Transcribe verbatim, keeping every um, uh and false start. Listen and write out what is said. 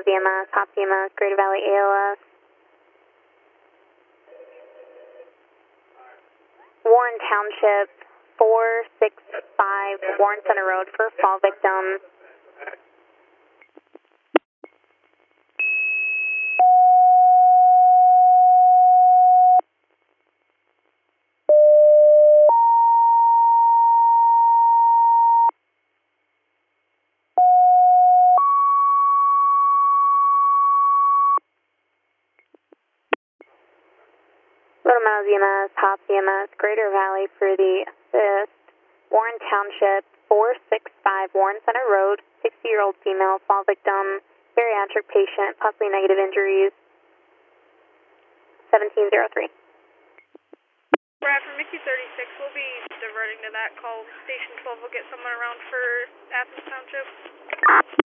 Meadows E M S, Hop E M S, Greater Valley A L S. Warren Township, four six five Warren Center Road for fall victim. Little Meadows E M S, Hop E M S, Greater Valley for the assist. Warren Township, four six five Warren Center Road, sixty-year-old female, fall victim, bariatric patient, possibly negative injuries, seventeen oh three. Brad, for Mickey thirty-six, we'll be diverting to that call. Station twelve will get someone around for Athens Township.